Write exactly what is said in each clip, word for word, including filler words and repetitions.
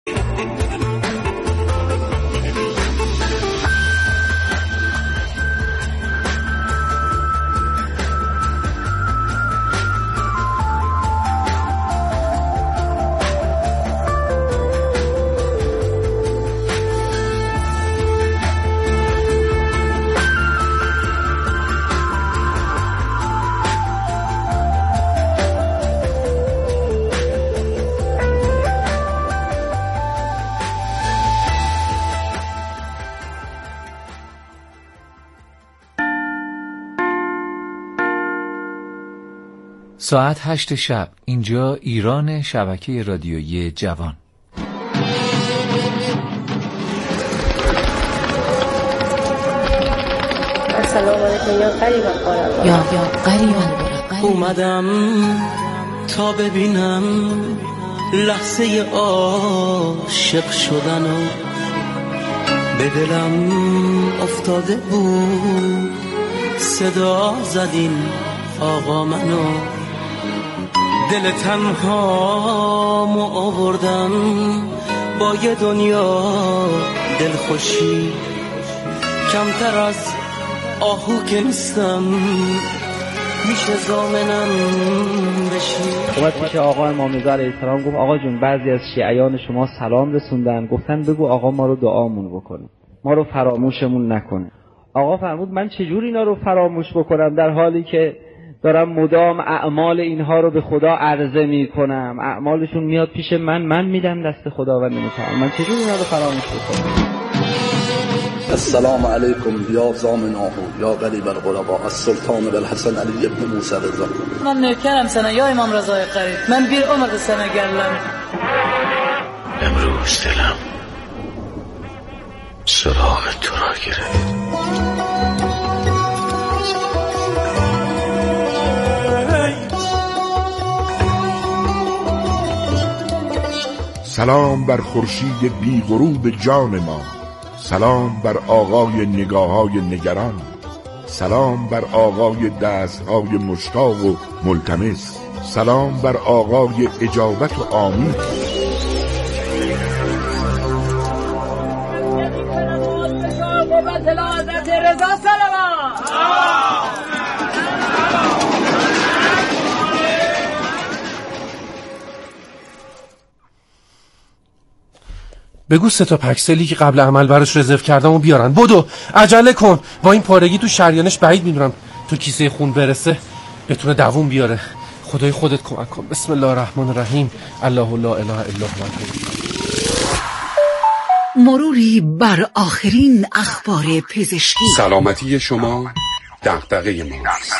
ساعت هشت شب، اینجا ایران، شبکه رادیویی جوان. السلام علیکم یا قریبا قربان یا یا قریبا اومدم تا ببینم لحظه عاشق شدن و به دلم افتاده بود صدا زدین آقا منو، دل تنهامو آوردم با یه دنیا دلخوشی، کمتر از آهو که نیستم میشه زامنم بشی. اومد پیش آقا امام رضا علیه السلام گفت آقا جون بعضی از شیعیان شما سلام رسوندن، گفتن بگو آقا ما رو دعامون بکنه، ما رو فراموشمون نکنه. آقا فرمود من چجور اینا رو فراموش بکنم در حالی که دارم مدام اعمال اینها رو به خدا عرضه می کنم، اعمالشون میاد پیش من، من میدم دست خداوند متعال، من چجور اینا رو فراموش بکنم؟ السلام علیکم یا زامناه یا غریب الغرباء السلطان بالحسن علی ابن موسی رضا. من نوکرم سنه یا امام رضای قریب، من بیر عمر سنه گرلم. امروز دلم سراغ تو را گرفت. سلام بر خورشید بی غروب جان ما، سلام بر آقای نگاه‌های نگران، سلام بر آقای دست‌های مشتاق و ملتمس، سلام بر آقای اجابت و آمین. بگو سه تا پکسلی که قبل عمل براش رزرو کردم و بیارن. بدو عجله کن، با این پارگی تو شریانش بعید میدونم تو کیسه خون برسه بتونه دووم بیاره. خدای خودت کمک کن. بسم الله الرحمن الرحیم. الله لا اله الا هو. مروری بر آخرین اخبار پزشکی. سلامتی شما دغدغه ماست.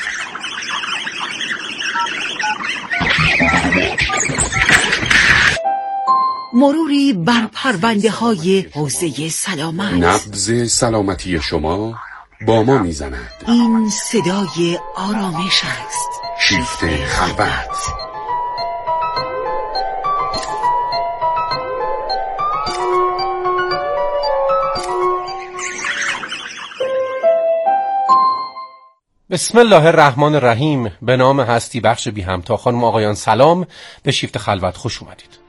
مروری بر پرونده های حوزه سلامت. نبض سلامتی شما با ما میزند. این صدای آرامش است. شیفت خلوت. بسم الله الرحمن الرحیم. به نام هستی بخش بی همتا. خانم آقایان سلام، به شیفت خلوت خوش اومدید.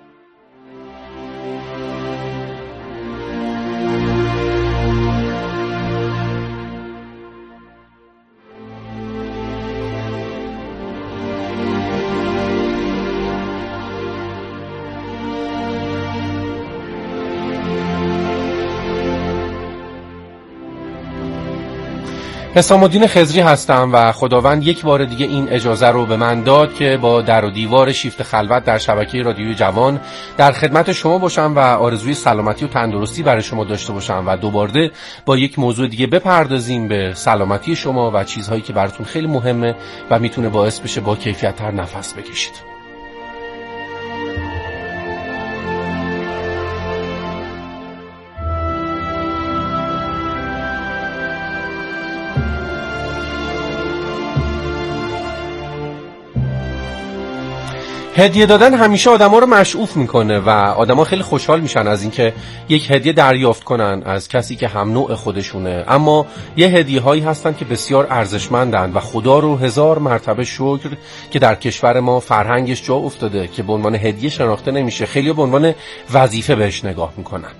حسام الدین خضری هستم و خداوند یک بار دیگه این اجازه رو به من داد که با در و دیوار شیفت خلوت در شبکه رادیوی جوان در خدمت شما باشم و آرزوی سلامتی و تندرستی برای شما داشته باشم و دوباره با یک موضوع دیگه بپردازیم به سلامتی شما و چیزهایی که براتون خیلی مهمه و میتونه باعث بشه با کیفیت‌تر نفس بکشید. هدیه دادن همیشه آدما رو مشعوف میکنه و آدما خیلی خوشحال میشن از اینکه یک هدیه دریافت کنن از کسی که هم نوع خودشونه. اما یه هدیه هایی هستن که بسیار ارزشمندن و خدا رو هزار مرتبه شکر که در کشور ما فرهنگش جا افتاده که به عنوان هدیه شناخته نمیشه، خیلی به عنوان وظیفه بهش نگاه میکنن.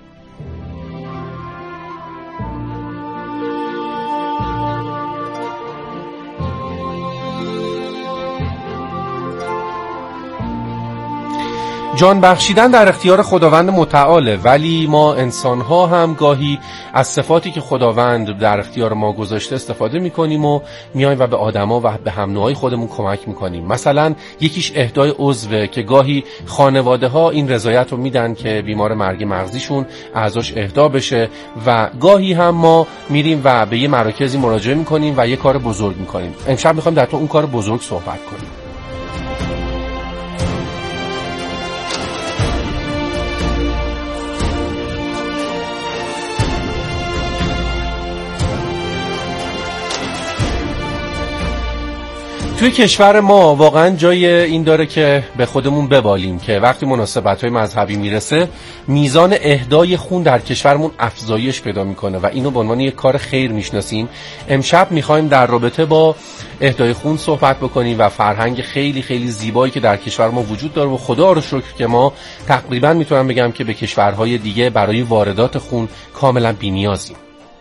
جان بخشیدن در اختیار خداوند متعاله، ولی ما انسان‌ها هم گاهی از صفاتی که خداوند در اختیار ما گذاشته استفاده می‌کنیم و میایم و به آدما و به هم نوعای خودمون کمک می‌کنیم. مثلا یکیش اهدای عضوه که گاهی خانواده‌ها این رضایت رو میدن که بیمار مرگ مغزیشون اعضاش اهدا بشه و گاهی هم ما میریم و به یه مراکزی مراجعه می‌کنیم و یه کار بزرگ می‌کنیم. امشب می‌خوایم در تو اون کار بزرگ صحبت کنیم. توی کشور ما واقعا جای این داره که به خودمون ببالیم که وقتی مناسبت‌های مذهبی میرسه میزان اهدای خون در کشورمون افزایش پیدا میکنه و اینو به عنوان یک کار خیر میشناسیم. امشب میخوایم در رابطه با اهدای خون صحبت بکنیم و فرهنگ خیلی خیلی زیبایی که در کشور ما وجود داره و خدا رو شکر که ما تقریبا میتونم بگم که به کشورهای دیگه برای واردات خون کاملا بی‌نیازیم.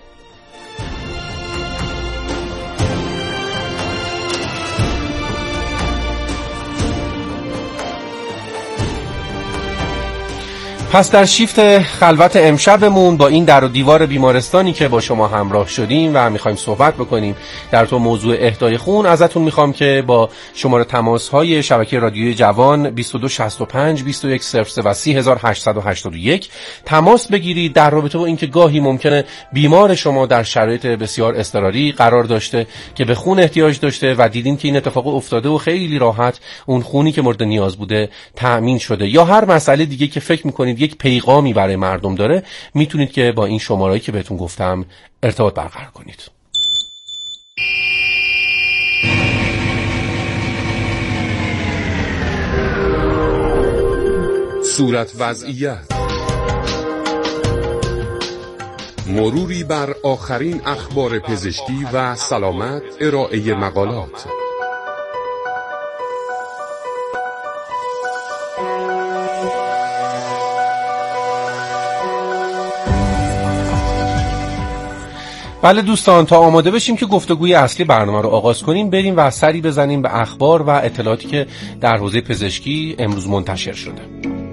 پس در شیفت خلوت امشبمون با این در و دیوار بیمارستانی که با شما همراه شدیم و میخوایم صحبت بکنیم در تو موضوع اهدای خون، ازتون میخوام که با شماره تماس‌های شبکه رادیوی جوان بیست و دو شصت و پنج بیست و یک صفر سه و سی هزار و هشتصد و هشتاد و یک تماس بگیرید در رابطه با اینکه گاهی ممکنه بیمار شما در شرایط بسیار اضطراری قرار داشته که به خون احتیاج داشته و دیدین که این اتفاق افتاده و خیلی راحت اون خونی که مورد نیاز بوده تأمین شده، یا هر مسئله دیگه که فکر میکنید یک پیغامی برای مردم داره، میتونید که با این شمارهایی که بهتون گفتم ارتباط برقرار کنید. صورت وضعیت، مروری بر آخرین اخبار پزشکی و سلامت، ارائه مقالات. بله دوستان، تا آماده بشیم که گفتگوی اصلی برنامه رو آغاز کنیم، بریم و سری بزنیم به اخبار و اطلاعاتی که در حوزه پزشکی امروز منتشر شده.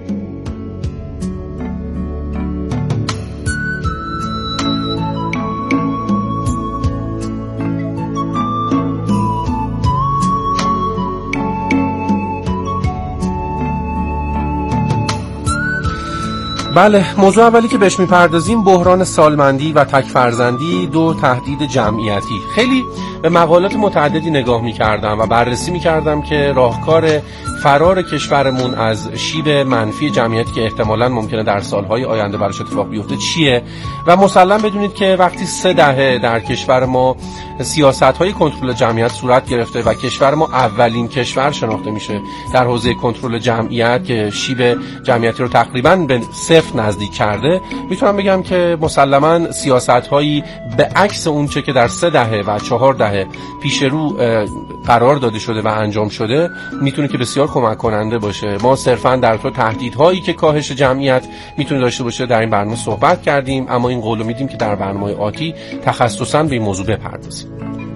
بله، موضوع اولی که بهش میپردازیم بحران سالمندی و تک فرزندی، دو تهدید جمعیتی. خیلی به مقالات متعددی نگاه میکردم و بررسی میکردم که راهکار فرار کشورمون از شیب منفی جمعیتی که احتمالاً ممکنه در سالهای آینده براش اتفاق بیفته چیه. و مسلم بدونید که وقتی سه دهه در کشور ما سیاست‌های کنترل جمعیت صورت گرفته و کشور ما اولین کشور شناخته میشه در حوزه کنترل جمعیت که شیب جمعیتی رو تقریباً به صفر نزدیک کرده، میتونم بگم که مسلماً سیاست‌هایی به عکس اون چه که در سه دهه و چهار دهه پیش رو قرار داده شده و انجام شده میتونه که بسیار کمک کننده باشه. ما صرفاً در تو تهدیدهایی که کاهش جمعیت میتونه داشته باشه در این برنامه صحبت کردیم، اما این قولو میدیم که در برنامه آتی تخصصاً به این موضوع بپردازیم.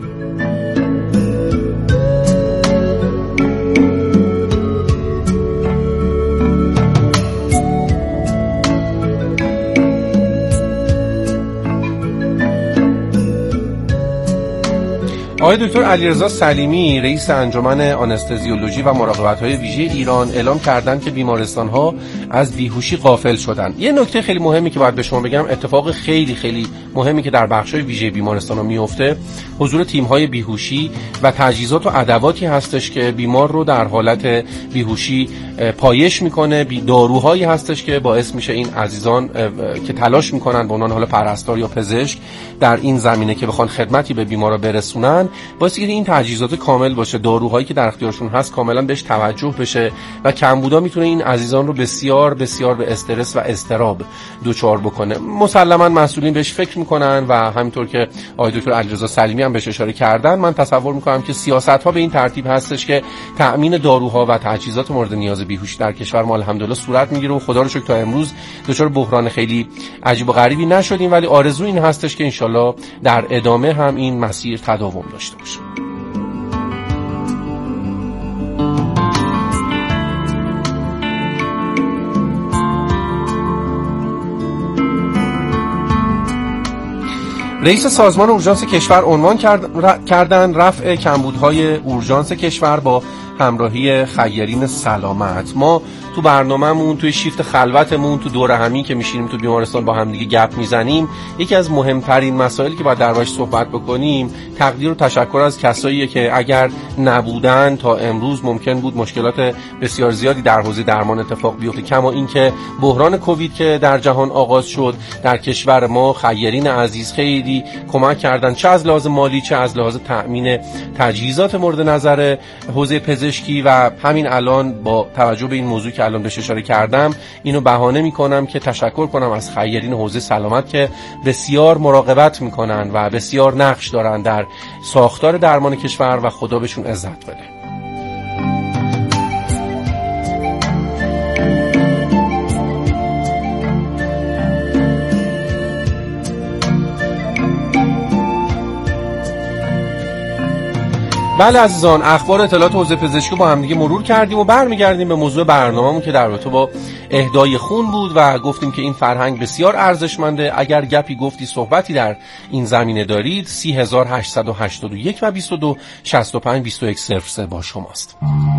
آقای دکتر علیرضا سلیمی رئیس انجمن آنستزیولوژی و مراقبت‌های ویژه ایران اعلام کردند که بیمارستان‌ها از بیهوشی غافل شدن. یه نکته خیلی مهمی که باید به شما بگم، اتفاق خیلی خیلی مهمی که در بخش‌های ویژه بیمارستان‌ها میفته، حضور تیم‌های بیهوشی و تجهیزات و ادواتی هستش که بیمار رو در حالت بیهوشی پایش میکنه. داروهایی هستش که باعث میشه این عزیزان که تلاش میکنن به عنوان حالا پرستار یا پزشک در این زمینه که بخوان خدمتی به بیمارا برسونن باعث اینکه این تجهیزات کامل باشه، داروهایی که در اختیارشون هست کاملا بهش توجه بشه و کمبودا میتونه این عزیزان رو بسیار بسیار به استرس و اضطراب دوچار بکنه. مسلما مسئولین بهش فکر میکنن و همینطور که آقای دکتر علیرضا سلیمی هم بهش اشاره کردن، من تصور میکنم که سیاست‌ها به این ترتیب هستش که تأمین داروها و تجهیزات مورد نیاز بیهوشی در کشور ما الحمدلله صورت میگیره و خدا رو شکر تا امروز دچار بحران خیلی عجیب و غریبی نشدیم، ولی آرزو این هستش که انشالله در ادامه هم این مسیر تداوم داشته باشه. رئیس سازمان اورژانس کشور عنوان کرد کردن رفع کمبودهای اورژانس کشور با همراهی خیرین سلامت. ما تو برنامه‌مون، توی شیفت خلوتمون، تو دوره همی که میشینیم تو بیمارستان با هم دیگه گپ میزنیم، یکی از مهمترین مسائلی که باید دربارش صحبت بکنیم تقدیر و تشکر از کساییه که اگر نبودن تا امروز ممکن بود مشکلات بسیار زیادی در حوزه درمان اتفاق بیفته. کما اینکه بحران کووید که در جهان آغاز شد در کشور ما خیرین عزیز خیلی کمک کردن، چه از لحاظ مالی چه از لحاظ تأمین تجهیزات مورد نظر حوزه پزشکی. و همین الان با توجه به این موضوع که الان بهش اشاره کردم اینو بهانه میکنم که تشکر کنم از خیرین حوزه سلامت که بسیار مراقبت میکنن و بسیار نقش دارن در ساختار درمان کشور و خدا بهشون عزت بده. بله عزیزان، اخبار اطلاعات حوزه پزشکی با هم دیگه مرور کردیم و برمیگردیم به موضوع برنامه‌مون که در رابطه با اهدای خون بود و گفتیم که این فرهنگ بسیار ارزشمنده. اگر گپی گفتی صحبتی در این زمینه دارید سی هزار هشتصد و هشتاد و یک و بیست و دو شصت و پنج بیست و یک صفر سه با شماست.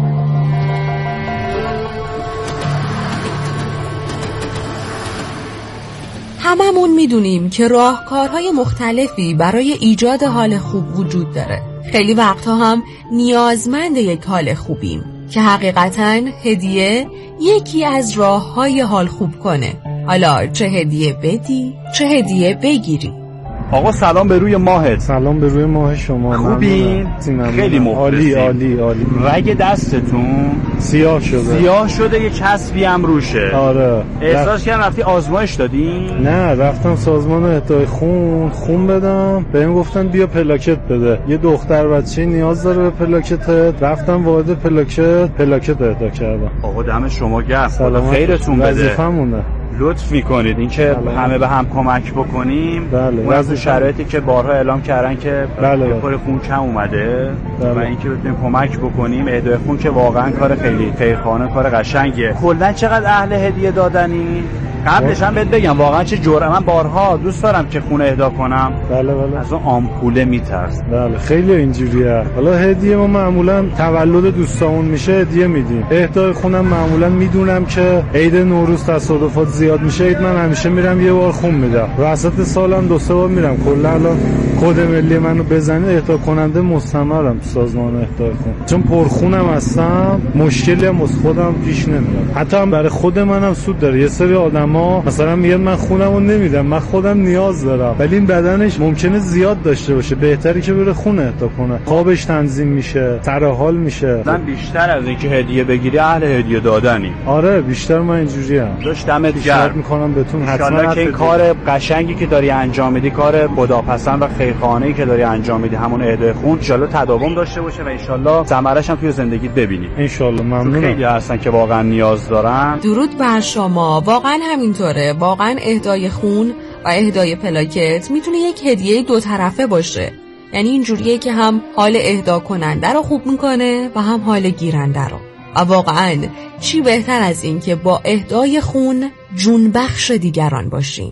هممون میدونیم که راهکارهای مختلفی برای ایجاد حال خوب وجود داره. خیلی وقتها هم نیازمند یک حال خوبیم که حقیقتاً هدیه یکی از راههای حال خوب کنه. حالا چه هدیه بدی چه هدیه بگیری. آقا سلام به روی ماهت. سلام به روی ماه شما. خوبین؟ خیلی مخلصیم. عالی عالی عالی. رگ دستتون سیاه شده. سیاه شده، یه چسبی هم روشه. آره. احساس کردم رفتی آزمایش دادی؟ نه، رفتم سازمان اهدای خون خون بدم، بهم گفتن بیا پلاکت بده. یه دختر بچه نیاز داره به پلاکتت. رفتم وارد پلاکت پلاکت اهدا کردم. آقا دم شما گرم. خدا خیرتون بده. وظیفمونه. لطف میکنید اینکه همه به هم کمک بکنیم. بله. از شرایطی که بارها اعلام کردن که بله بله. پر خون کم اومده بله. و اینکه بتونیم کمک بکنیم. اهدای خون که واقعا کار خیلی خیرخواهانه، کار قشنگه. کلا چقدر اهل هدیه دادنی؟ قبلش هم بهت بگم واقعا چه جرأت، من بارها دوست دارم که خون اهدا کنم. بله بله. از اون آمپوله میترسم. بله خیلی اینجوریه. حالا هدیه ما معمولا تولد دوستامون میشه هدیه میدیم. اهدای خونم معمولا میدونم که عید نوروز تصادفات زیاد میشه، عید من همیشه میرم یه بار خون میدم. وسط سالم دو سه بار میرم. کلا الان کد ملی منو بزنید اهدا کننده مستمرم تو سازمان اهدای خون. چون پرخونم هستم، مشکلی هم از خودم پیش نمیاد. حتی هم برای خود منم سود داره. یه سری آدم ما مثلا میگن من خونمو نمیدم، من خودم نیاز دارم، ولی این بدنش ممکنه زیاد داشته باشه، بهتری که بره خون اهدا کنه. خوابش تنظیم میشه، سر حال میشه. من بیشتر از اینکه هدیه بگیری اهل هدیه دادنی. آره بیشتر من اینجوریم. داشت دمت گرم میکنم بهتون. حتما که این کار قشنگی که داری انجام میدی، کار خداپسند و خیرخواهانه‌ای که داری انجام میدی، همون اهدای خون، ان شاءالله تداوم داشته باشه و ان شاءالله ثمرش هم توی زندگیت ببینی. ان شاءالله. ممنونم. خیلی هستن که واقعا نیاز دارن. درود بر شما. واقعا همینطوره. واقعا اهدای خون و اهدای پلاکت میتونه یک هدیه دو طرفه باشه. یعنی اینجوریه که هم حال اهدا کننده رو خوب میکنه و هم حال گیرنده رو. و واقعا چی بهتر از این که با اهدای خون جون بخش دیگران باشیم.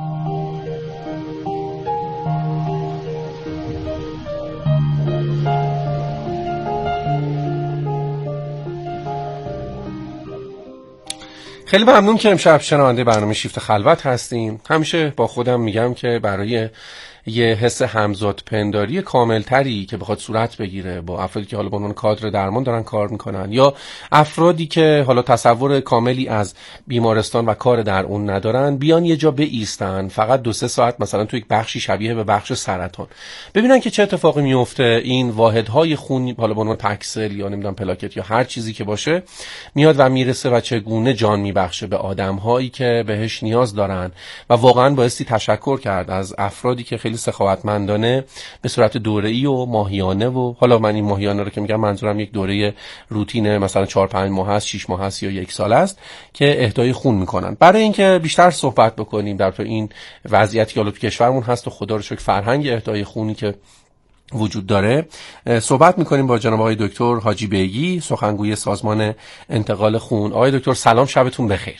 خیلی ممنون که امشب شنونده برنامه شیفت خلوت هستیم. همیشه با خودم میگم که برای یه حس همزاد پنداری کاملتری که بخواد صورت بگیره با افرادی که حالا به عنوان کادر درمان دارن کار میکنن یا افرادی که حالا تصور کاملی از بیمارستان و کار در اون ندارن، بیان یه جا بایستن فقط دو سه ساعت مثلا توی یک بخشی شبیه به بخش سرطان، ببینن که چه اتفاقی میفته. این واحدهای خون حالا به عنوان پکسل یا نمیدونم پلاکت یا هر چیزی که باشه میاد و میرسه و چگونه جان میبخشه به آدمهایی که بهش نیاز دارن و واقعا بایستی تشکر کرد از افرادی که خیلی سخاوتمندانه به صورت دوره‌ای و ماهیانه و حالا من این ماهیانه رو که میگم منظورم یک دوره روتین مثلا چهار پنج ماه است، شش ماه است یا یک سال است که اهدای خون میکنن. برای اینکه بیشتر صحبت بکنیم در تو این وضعیتی که حالا تو کشورمون هست و خدا رو شکر فرهنگ اهدای خونی که وجود داره، صحبت میکنیم با جناب آقای دکتر حاجی بیگی، سخنگوی سازمان انتقال خون. آقای دکتر سلام، شبتون بخیر.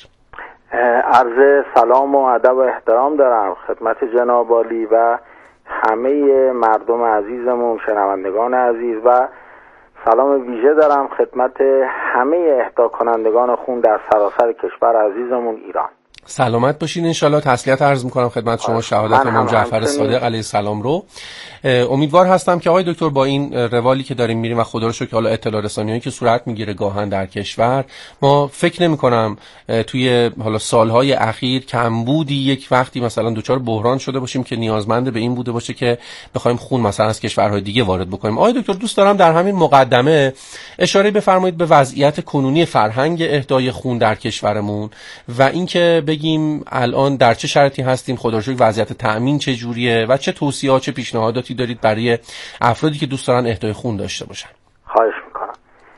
عرض سلام و ادب و احترام دارم خدمت جناب عالی و همه مردم عزیزمون، شنوندگان عزیز، و سلام ویژه دارم خدمت همه اهدا کنندگان خون در سراسر کشور عزیزمون ایران. سلامت باشین انشالله. تسلیت عرض میکنم خدمت شما شهادت امام جعفر صادق علیه السلام رو. امیدوار هستم که آقای دکتر با این روالی که داریم میریم و خدا رو شکر حالا اطلاع رسانیایی که صورت میگیره گاهن در کشور، ما فکر نمی کنم توی حالا سالهای اخیر کمبودی یک وقتی مثلا دوچار بحران شده باشیم که نیازمند به این بوده باشه که بخوایم خون مثلا از کشورهای دیگه وارد بکنیم. آقای دکتر دوست دارم در همین مقدمه اشاره بفرمایید به وضعیت کنونی فرهنگ اهدای خون در کشورمون و اینکه بگیم الان در چه شرایطی هستیم، خدا رو شکر وضعیت تأمین چه جوریه و چه توصیه‌ها چه پیشنهاداتی دارید برای افرادی که دوست دارن اهدای خون داشته باشن. خواهش میکنم.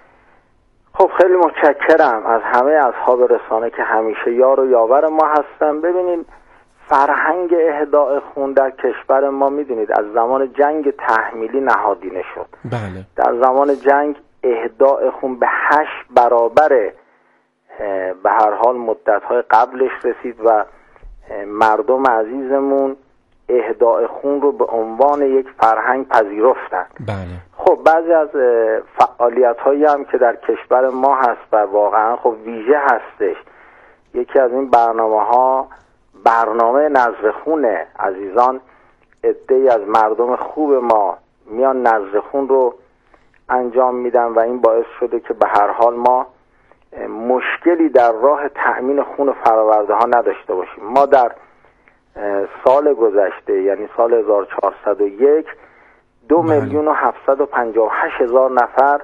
خب خیلی متشکرم از همه اصحاب رسانه که همیشه یار و یاور ما هستن. ببینید فرهنگ اهدای خون در کشور ما میدونید از زمان جنگ تحمیلی نهادینه شد. بله. در زمان جنگ اهدای خون به هشت برابر به هر حال مدت‌های قبلش رسید و مردم عزیزمون اهدای خون رو به عنوان یک فرهنگ پذیرفتن. بله. خب بعضی از فعالیت‌هایی هم که در کشور ما هست و واقعا خب ویژه هستش، یکی از این برنامه‌ها برنامه نذر خونه. عزیزان عده‌ای از مردم خوب ما میان نذر خون رو انجام میدن و این باعث شده که به هر حال ما مشکلی در راه تأمین خون فراورده ها نداشته باشیم. ما در سال گذشته یعنی سال هزار و چهارصد و یک دو میلیون و هفتصد و پنجاه و هشت هزار نفر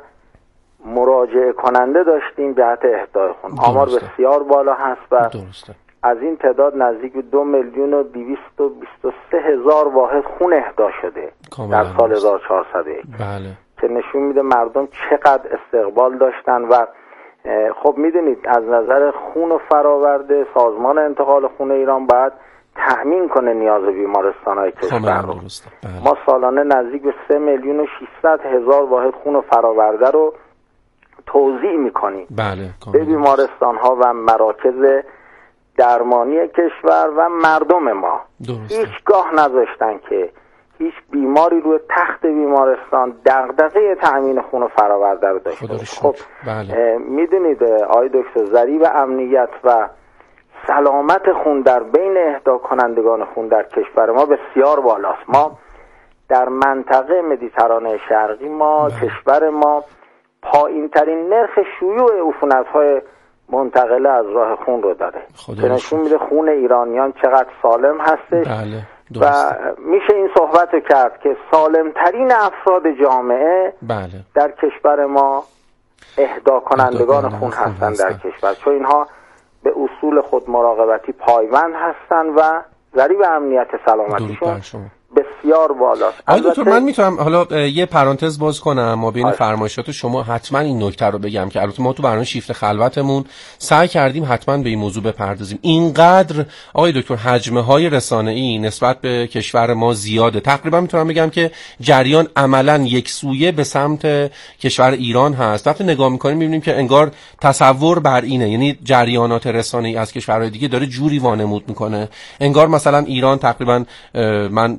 مراجعه کننده داشتیم جهت اهدای خون. آمار بسیار بالا هست و درسته. از این تعداد نزدیک به دو میلیون و دویست و بیست و سه هزار واحد خون اهدا شده در سال هزار و چهارصد و یک. بله. که نشون میده مردم چقدر استقبال داشتن و خب میدونید از نظر خون و فراورده سازمان انتقال خون ایران باید تأمین کنه نیاز بیمارستان‌های کشور رو. بله. ما سالانه نزدیک به سه میلیون و ششصد هزار واحد خون و فراورده رو توزیع میکنیم. بله. به بیمارستان‌ها و مراکز درمانی کشور و مردم ما. هیچگاه نذاشتن که هیچ بیماری روی تخت بیمارستان دغدغه تأمین خون و فراورده رو داشته باشه. خب بله. میدونید آقای دکتر ضریب امنیت و سلامت خون در بین اهدا کنندگان خون در کشور ما بسیار بالاست. ما در منطقه مدیترانه شرقی ما بله. کشور ما پایین ترین نرخ شیوع عفونت‌های منتقله از راه خون رو داره که نشون میده خون ایرانیان چقدر سالم هستش. بله. و میشه این صحبت رو کرد که سالمترین افراد جامعه بله. در کشور ما اهدا کنندگان خون هستن در کشور، چون اینها به اصول خود مراقبتی پایبند هستن و ضریب امنیت سلامتیشون بسیار بالاست. آقای دکتر من میتونم حالا یه پرانتز باز کنم ما بین فرمایشات شما حتما این نکته رو بگم که البته ما تو برنامه شیفت خلوتمون سعی کردیم حتما به این موضوع بپردازیم. اینقدر آقای دکتر حجمه های رسانه‌ای نسبت به کشور ما زیاده، تقریبا میتونم بگم که جریان عملا یک سویه به سمت کشور ایران هست. وقتی نگاه میکنیم میبینیم که انگار تصور بر اینه، یعنی جریانات رسانه‌ای از کشورهای دیگه داره جوری وانمود میکنه انگار مثلا ایران تقریبا من از عزیز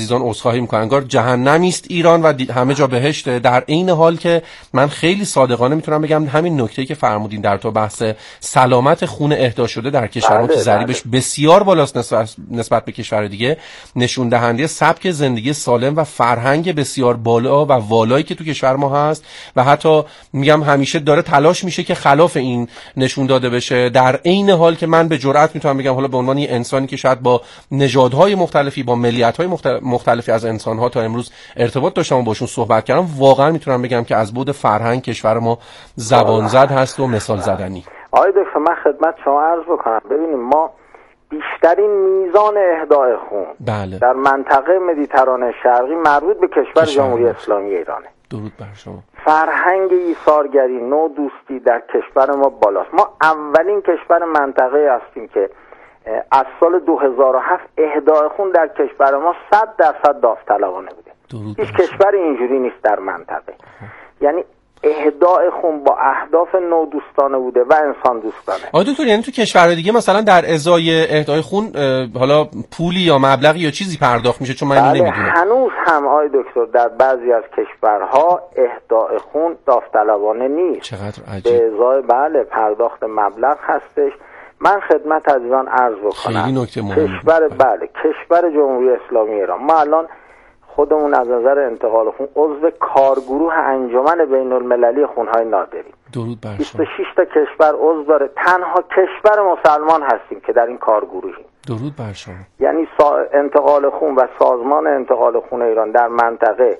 عزیزان عذرخواهی میکنم، انگار جهنمی است ایران و همه جا بهشته، در عین حال که من خیلی صادقانه میتونم بگم همین نکته که فرمودین در تو بحث سلامت خون اهدا شده در کشورها که ضریبش بسیار بالاست نسبت, نسبت به کشور دیگه، نشون دهنده سبک زندگی سالم و فرهنگ بسیار بالا و والایی که تو کشور ما هست و حتی میگم همیشه داره تلاش میشه که خلاف این نشون داده بشه، در عین حال که من به جرئت میتونم بگم حالا به عنوان یه انسانی که شاید با نژادهای مختلفی با ملیت‌های مختلفی از انسان‌ها تا امروز ارتباط داشتم و باشون صحبت کردم، واقعا میتونم بگم که از بود فرهنگ کشور ما زبان زد هست و مثال زدنی. آقای دکتر من خدمت شما عرض بکنم، ببینیم ما بیشترین میزان اهدای خون بله. در منطقه مدیترانه شرقی مربوط به کشور جمهوری اسلامی ایرانه. درود بر شما. فرهنگ ایثارگری، نوع دوستی در کشور ما بالاست. ما اولین کشور منطقه هستیم که از سال دو هزار و هفت اهدای خون در کشور ما صد درصد داوطلبانه بوده. هیچ کشور اینجوری نیست در منطقه. یعنی اهدای خون با اهداف نودوستانه بوده و انسان دوستانه. آقای دکتر یعنی تو کشورهای دیگه مثلا در ازای اهدای خون حالا پولی یا مبلغی یا چیزی پرداخت میشه؟ چون من اینو نمیدونم. هنوز هم آقای دکتر در بعضی از کشورها اهدای خون داوطلبانه نیست. چقدر عجیب. به ازای بله پرداخت مبلغ هستش. من خدمت عزیزان عرض بکنم خیلی نکته مهمه. کشور بله کشور جمهوری اسلامی ایران ما الان خودمون از نظر انتقال خون عضو کارگروه انجمن بین المللی خونهای نادریم. درود بر شما. بیست و شش تا کشور عضو داره، تنها کشور مسلمان هستیم که در این کارگروهیم. درود بر شما. یعنی سا... انتقال خون و سازمان انتقال خون ایران در منطقه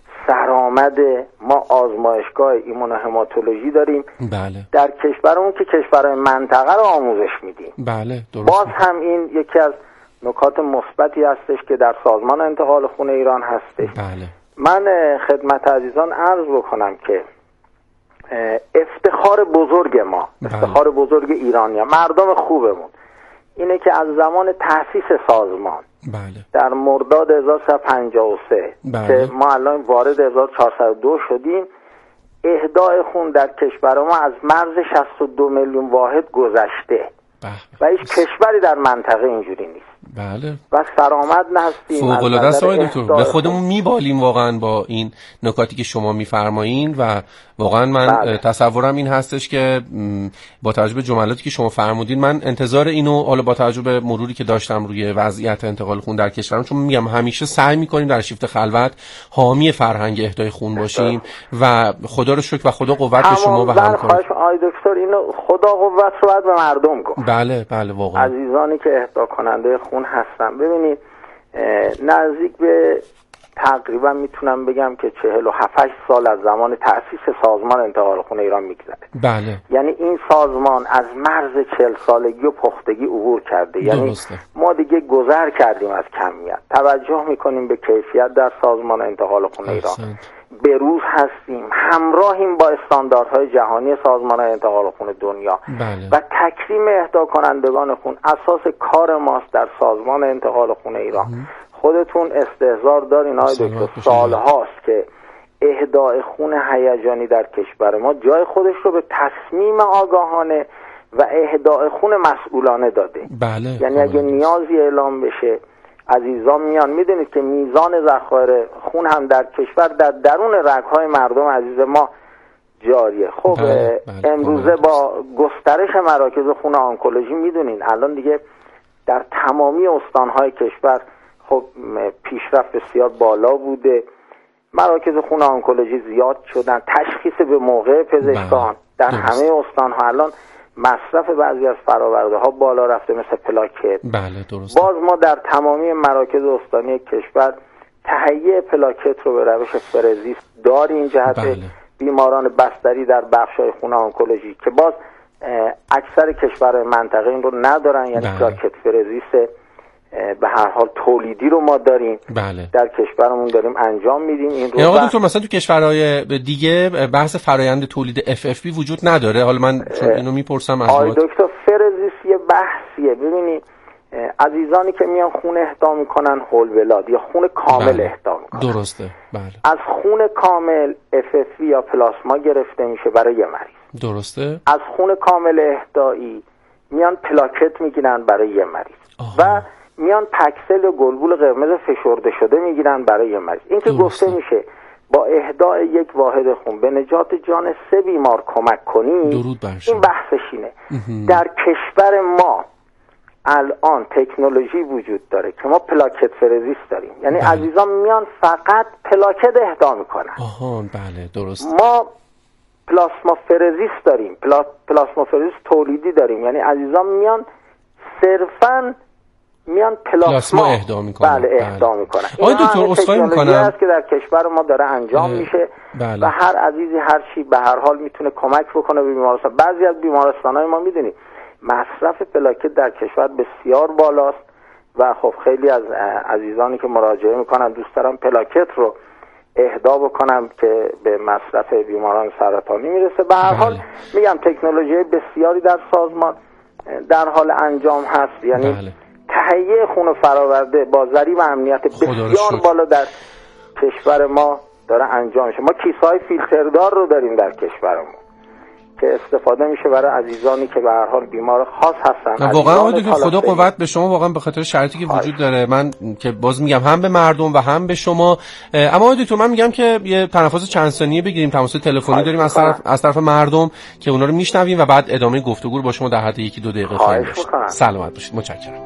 سرآمد ما آزمایشگاه ایمونوهماتولوژی داریم. بله. در کشورمون که کشورهای منطقه رو آموزش میدیم. بله درست. باز هم این یکی از نکات مثبتی هستش که در سازمان انتقال خون ایران هستش. بله. من خدمت عزیزان عرض بکنم که افتخار بزرگ ما، بله. افتخار بزرگ ایرانیا، مردم خوبمون اینه که از زمان تأسیس سازمان بله. در مرداد هزار و سیصد و پنجاه و سه بله. که ما الان وارد هزار و چهارصد و دو شدیم، اهدای خون در کشور ما از مرز شصت و دو میلیون واحد گذشته و هیچ کشوری در منطقه اینجوری نیست. بله. و سرآمد نهستیم. فوق‌العاده است آقای دکتر. به خودمون میبالیم واقعا با این نکاتی که شما میفرمایین و واقعا من بله. تصورم این هستش که با توجه به جملاتی که شما فرمودین من انتظار اینو حالا با توجه به مروری که داشتم روی وضعیت انتقال خون در کشورم، چون میگم همیشه سعی میکنیم در شیفت خلوت حامی فرهنگ اهدای خون باشیم و خدا رو شکر و خدا قوت به شما و همکاران. آقای دکتر اینو خدا قوت رو باید به مردم گفت. بله بله واقعا. عزیزانی که اهدا کننده خون هستن، ببینید نزدیک به تقریبا میتونم بگم که چهل و هفت سال از زمان تأسیس سازمان انتقال خون ایران میگذره. بله. یعنی این سازمان از مرز چهل سالگی و پختگی عبور کرده. یعنی درسته. ما دیگه گذر کردیم از کمیت، توجه میکنیم به کیفیت در سازمان انتقال خون ایران. به روز هستیم، همراهیم با استانداردهای جهانی سازمان انتقال خون دنیا. بله. و تکریم اهدا کنندگان خون اساس کار ماست در سازمان انتقال خون ایران. ام. خودتون استحضار دارین آقای دکتر، سال هاست که اهدای خون هیجانی در کشور ما جای خودش رو به تصمیم آگاهانه و اهدای خون مسئولانه داده. بله. یعنی اگه نیازی اعلام بشه عزیزان میان. میدونید که میزان ذخایر خون هم در کشور در درون رگ‌های مردم عزیز ما جاریه. خب بله، بله، امروزه بله. با گسترش مراکز خون آنکولوژی میدونین الان دیگه در تمامی استانهای کشور خب پیشرفت بسیار بالا بوده، مراکز خون آنکولوژی زیاد شدن، تشخیص به موقع پزشکان بله. در درست. همه استانها الان مصرف بعضی از فراورده ها بالا رفته مثل پلاکت. بله درست. باز ما در تمامی مراکز استانی کشور تهیه پلاکت رو به روش فرزیست داریم جهت بله. بیماران بستری در بخش‌های خون آنکولوژی که باز اکثر کشورهای منطقه این رو ندارن. یعنی بله. پلاکت فرزیست به هر حال تولیدی رو ما داریم بله. در کشورمون داریم انجام میدیم. این رو یعنی دکتر مثلا تو کشورهای دیگه بحث فرآیند تولید اف اف پی وجود نداره؟ حالا من چون اینو میپرسم از آقای دکتر فرزیست یه بحثیه. ببینید عزیزانی که میان خون اهدا میکنن هول بلاد یا خون کامل بله. اهدا میکنن. درسته بله. از خون کامل اف اف پی یا پلاسما گرفته میشه برای یه مریض. درسته. از خون کامل اهدایی میان پلاکت میگیرن برای یه مریض. آه. و میان پکسل یا گلبول قرمز فشرده شده میگیرن برای مریض. این که گفته میشه با اهدای یک واحد خون به نجات جان سه بیمار کمک کنیم، این بحثش اینه. در کشور ما الان تکنولوژی وجود داره که ما پلاکت فرزیست داریم، یعنی بله. عزیزان میان فقط پلاکت اهدا میکنن. آها بله درست. ما پلاسما فرزیست داریم، پلا... پلاسما فرزیست تولیدی داریم، یعنی عزیزان میان صرفاً میان پلاسما, پلاسما اهدا میکنن. بله اهدا بله. میکنن. آقای دکتر اسخای میکنم است که در کشور ما داره انجام اه. میشه بله. و هر عزیزی هر چی به هر حال میتونه کمک بکنه به بیمارستان. بعضی از بیمارستان‌های ما میدونید مصرف پلاکت در کشور بسیار بالاست و خب خیلی از عزیزانی که مراجعه میکنن دوست دارن پلاکت رو اهدا بکنم که به مصرف بیماران سرطانی میرسه. به هر حال میگم تکنولوژی بسیاری در سازمان در حال انجام هست، یعنی بله. تهیه خون فراورده با ضریب امنیت بسیار بالا در کشور ما داره انجام میشه. ما کیسه‌های فیلتردار رو داریم در کشورمون که استفاده میشه برای عزیزانی که به هر حال بیمار خاص هستن. واقعا آقای دکتر خدا قوت به شما، واقعا به خاطر شرایطی که وجود داره من که باز میگم هم به مردم و هم به شما. اما آقای دکتر من میگم که یه تنفس چند ثانیه بگیریم، تماس تلفنی داریم از طرف از طرف مردم که اونا رو میشنویم و بعد ادامه گفتگو رو با شما در حد یکی دو دقیقه خواهیم داشت. سلامت باشید. متشکرم.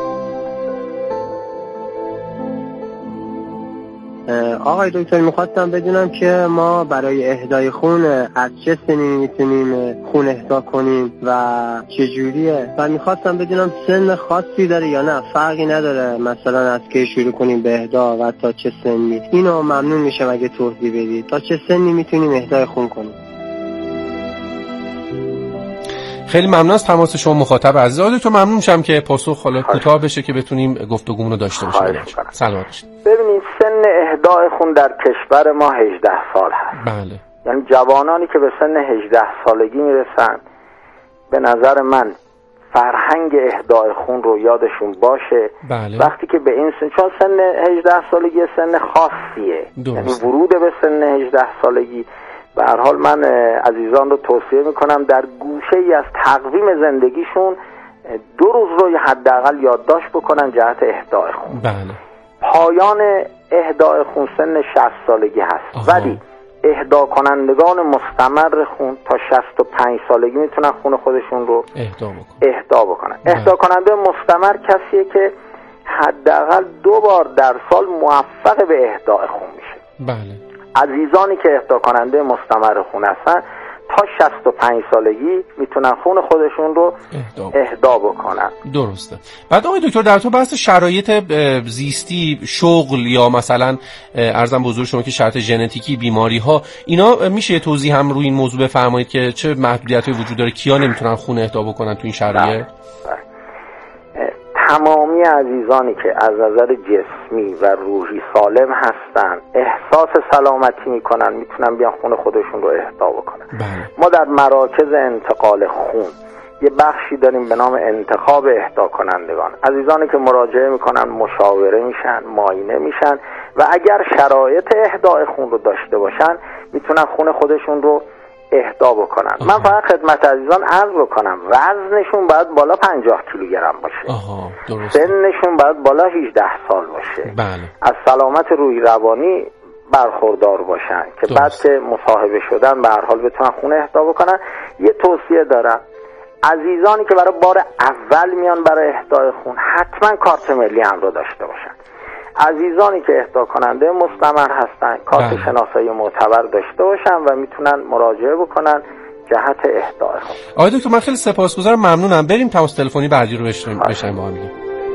آقای دکتر میخواستم بدونم که ما برای اهدای خون از چه سنی میتونیم خون اهدا کنیم و چجوریه، و میخواستم بدونم سن خاصی داره یا نه فرقی نداره مثلا از که شروع کنیم به اهدا و تا چه سنی. اینو ممنون میشم اگه توضیح بدید تا چه سنی میتونیم اهدای خون کنیم. خیلی ممنون از تماس شما مخاطب عزیز. آقای دکتر ممنون میشم که پاسخ حالا کوتاه بشه که بتونیم گفتگومون رو داشته باشیم. سلام باشید. ببینید سن اهدای خون در کشور ما هجده سال هست. بله. یعنی جوانانی که به سن هجده سالگی میرسن به نظر من فرهنگ اهدای خون رو یادشون باشه. بله. وقتی که به این سن، چون سن هجده سالگی سن خاصیه، یعنی ورود به سن هجده سالگی به هر حال من عزیزان رو توصیه میکنم در گوشه ای از تقویم زندگیشون دو روز رو حداقل یادداشت بکنن جهت اهدای خون. بله. پایان اهدای خون سن شصت سالگی هست. آها. ولی اهدا کنندگان مستمر خون تا شصت و پنج سالگی میتونن خون خودشون رو اهدا بکنن. اهدا بکنن. بله. اهدا کننده مستمر کسیه که حداقل دو بار در سال موفق به اهدای خون میشه. بله. عزیزانی که اهدا کننده مستمر خون هستن تا شصت و پنج سالگی میتونن خون خودشون رو اهدا, اهدا بکنن. درسته. بعد آقای دکتر در تو بحث شرایط زیستی، شغل یا مثلا عرضم به حضور شما که شرایط ژنتیکی، بیماری ها، اینا میشه توضیح هم روی این موضوع بفرمایید که چه محدودیتایی وجود داره، کیا نمیتونن خون اهدا بکنن تو این شرایط؟ تمامی عزیزانی که از نظر جسمی و روحی سالم هستن، احساس سلامتی میکنن، میتونن بیان خون خودشون رو اهدا بکنن. بله. ما در مراکز انتقال خون یه بخشی داریم به نام انتخاب اهدا کنندگان. عزیزانی که مراجعه میکنن مشاوره میشن، معاینه میشن و اگر شرایط اهدای خون رو داشته باشن میتونن خون خودشون رو اهدا بکنن. آها. من فقط خدمت عزیزان عرض بکنم وزنشون باید بالا پنجاه کیلوگرم باشه. آها درسته. سنشون باید بالا هجده سال باشه. بله. از سلامت روحی روانی برخوردار باشن که درست. بعد که مصاحبه شدن به هر حال بتونن خون اهدا بکنن. یه توصیه دارم، عزیزانی که برای بار اول میان برای اهدای خون حتما کارت ملی همراه داشته باشن. عزیزانی که اهدا کننده مستمر هستن کارت شناسایی معتبر داشته باشن و میتونن مراجعه بکنن جهت اهدای خون. آقای دکتر من خیلی سپاسگزارم، ممنونم. بریم تماس تلفنی بعدی رو بشنویم بشنویم با هم دیگه.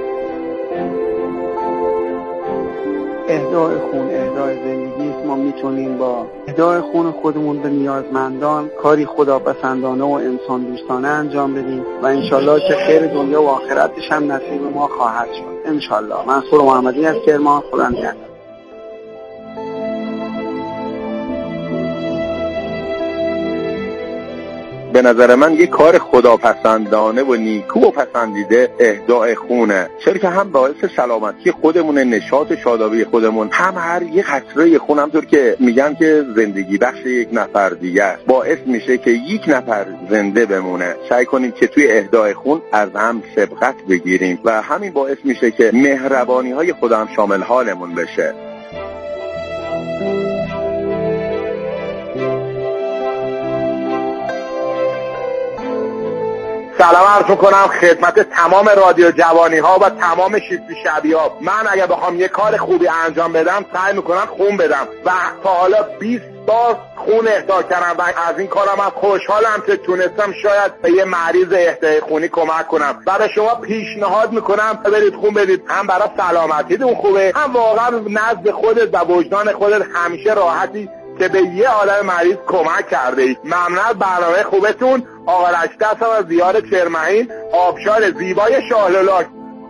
اهدای خون اهدای زندگی است. ما میتونیم با اهدای خون خودمون به نیازمندان کاری خداپسندانه و انسان دوستانه انجام بدیم و انشالله که خیر دنیا و آخرتش هم نصیب ما خواهد شد انشالله. منصور محمدی از کرمان. خدا نگهدار. به نظر من یک کار خداپسندانه و نیکو و پسندیده اهدای خونه، چرا که هم باعث سلامتی خودمون، نشاط شادابی خودمون، هم هر یک قطره خون همونطور که میگن که زندگی بخش یک نفر دیگه است، باعث میشه که یک نفر زنده بمونه. سعی کنیم که توی اهدای خون از هم سبقت بگیریم و همین باعث میشه که مهربانی های خدا هم شامل حالمون بشه. سلام عرض میکنم خدمت تمام رادیو جوانی ها و تمام شیفت شبی ها. من اگه بخوام یه کار خوبی انجام بدم سعی میکنم خون بدم و تا حالا بیست بار خون اهدا کردم و از این کارم هم خوشحالم که تونستم شاید به یه مریض اهدای خونی کمک کنم. برای شما پیشنهاد میکنم برید خون بدید، هم برای سلامتیتون خوبه، هم واقعا نزد خودت و وجدان خودت همیشه راحتی که به یه آدم مریض کمک کرده اید. ممنون از برنامه خوبتون. آقا رشته هستم از دیار چرمهین، آبشار زیبای شاهلولاک.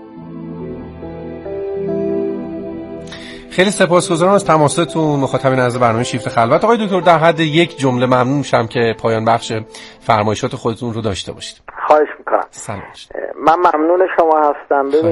خیلی سپاسگزارم از تماستون مخاطبین از برنامه شیفت خلوت. آقای دکتر در حد یک جمله ممنون میشم که پایان بخش فرمایشات خودتون رو داشته باشید. خواهش میکنم. سلام. من ممنون شما هستم.